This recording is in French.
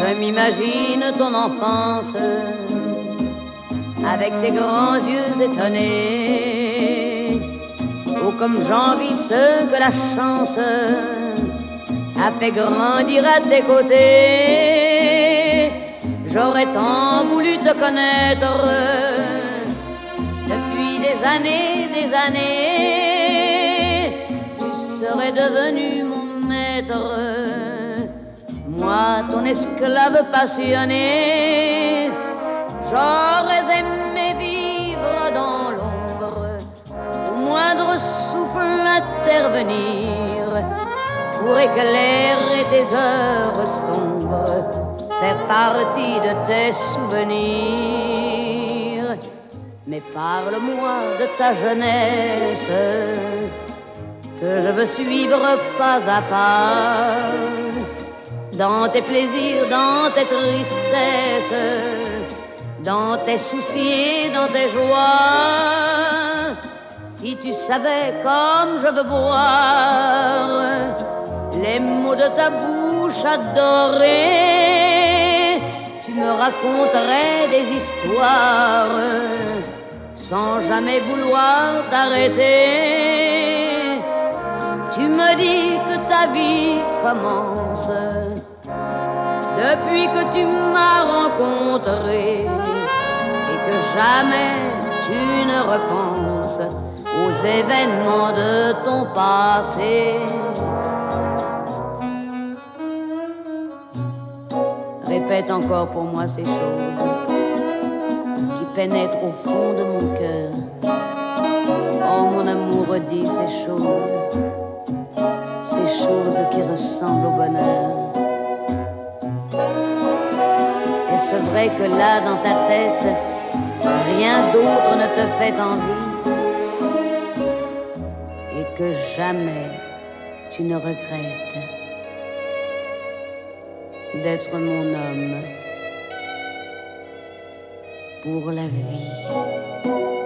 m'imagine ton enfance avec tes grands yeux étonnés. Oh, comme j'envie ceux que la chance a fait grandir à tes côtés. J'aurais tant voulu te connaître depuis des années, des années. Tu serais devenu mon maître, moi ton esclave passionné. J'aurais aimé vivre dans l'ombre, au moindre souffle intervenir, pour éclairer tes heures sombres, faire partie de tes souvenirs. Mais parle-moi de ta jeunesse, que je veux suivre pas à pas, dans tes plaisirs, dans tes tristesses, dans tes soucis et dans tes joies. Si tu savais comme je veux boire les mots de ta bouche adorée, tu me raconterais des histoires sans jamais vouloir t'arrêter. Tu me dis que ta vie commence depuis que tu m'as rencontré, et que jamais tu ne repenses aux événements de ton passé. Répète encore pour moi ces choses qui pénètrent au fond de mon cœur. Oh mon amour, redis ces choses qui ressemblent au bonheur. Est-ce vrai que là dans ta tête rien d'autre ne te fait envie, et que jamais tu ne regrettes d'être mon homme pour la vie?